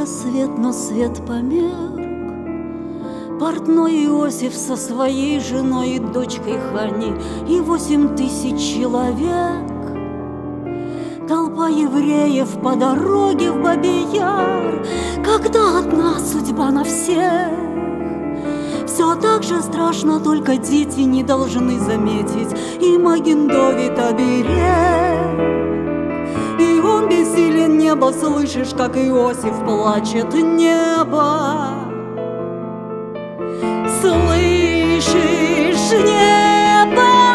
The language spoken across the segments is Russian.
рассвет, но свет померк. Портной Иосиф со своей женой и дочкой Хани и 8000 человек. Толпа евреев по дороге в Бабий Яр, когда одна судьба на всех. Все так же страшно, только дети не должны заметить и Маген-Довид оберег. И он бессилен, небо, слышишь, как Иосиф плачет, небо. Слышишь, небо,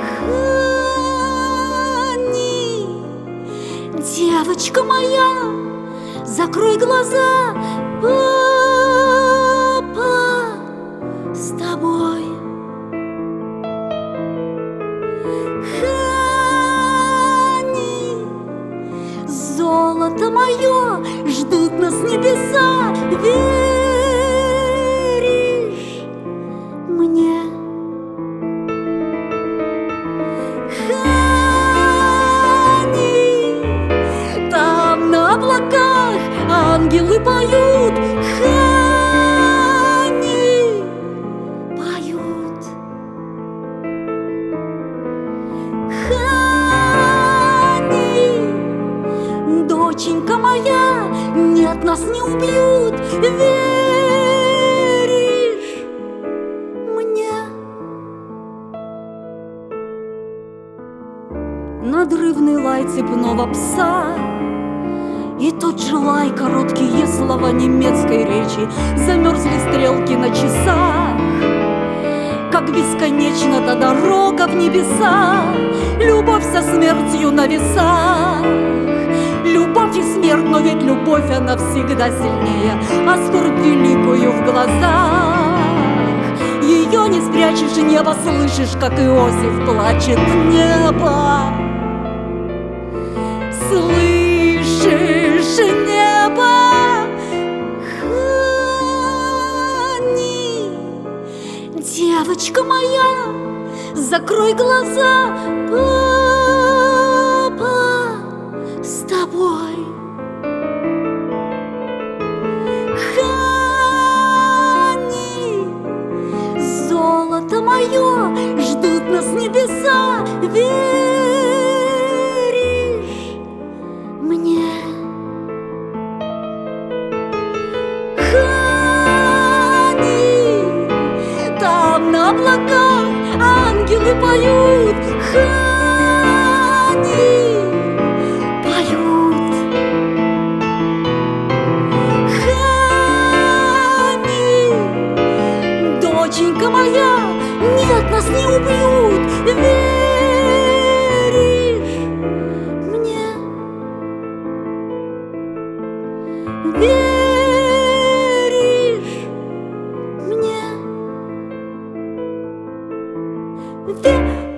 Хани, девочка моя, закрой глаза, папа с тобой. Хани, золото мое, ждут нас небеса, веришь мне? Хани, там на облаках ангелы поют, Хани, поют. Хани, доченька моя, нет, нас не убьют, веришь мне? Надрывный лай цепного пса и тот же лай, короткие слова немецкой речи, замерзли стрелки на часах. Как бесконечна та дорога в небеса, любовь со смертью на весах. Любовь и смерть, но ведь любовь, она всегда сильнее, а скорбь великую в глазах. Ее не спрячешь, небо, слышишь, как Иосиф плачет, небо. Слышишь, небо, Хани, девочка моя, закрой глаза, папа с тобой. Хани, золото мое, ждут нас небеса, веришь мне? Хани, там на облаках ангелы поют, Хани, поют. Хани, доченька моя, нет, нас не убьют, веришь мне? Веришь мне?